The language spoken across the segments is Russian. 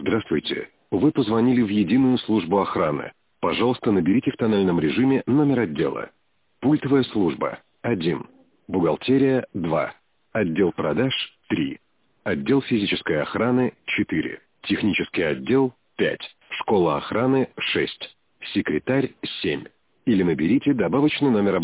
Здравствуйте. Вы позвонили в единую службу охраны. Пожалуйста, наберите в тональном режиме номер отдела. Пультовая служба 1. Бухгалтерия 2. Отдел продаж 3. Отдел физической охраны 4. Технический отдел 5. Школа охраны 6. Секретарь 7. Или наберите добавочный номер.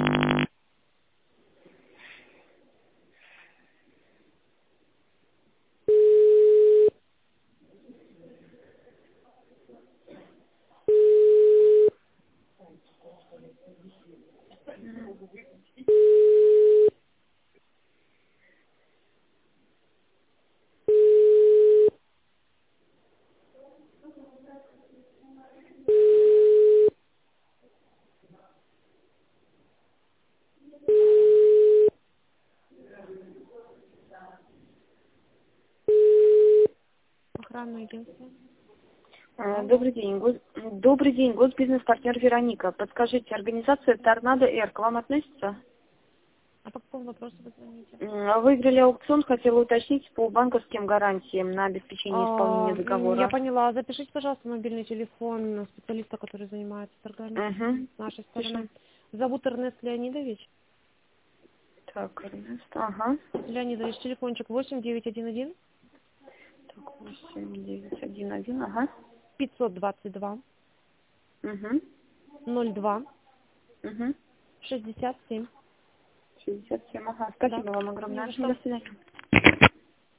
Охранное агентство. Алло. Добрый день. Добрый день, госбизнес-партнер Вероника. Подскажите, организация Торнадо Р к вам относится? А по какому вопросу вы звоните? Выиграли аукцион, хотела уточнить по банковским гарантиям на обеспечение исполнения договора. Я поняла. Запишите, пожалуйста, мобильный телефон специалиста, который занимается торгами с нашей стороны. Пишем. Зовут Эрнест Леонидович. Так, Эрнест, ага. Леонидович, телефончик 8911 Так, 8911, ага. 522 Угу. 02 Угу. 67. 67, ага. Да. Спасибо вам Не огромное. за что. До свидания.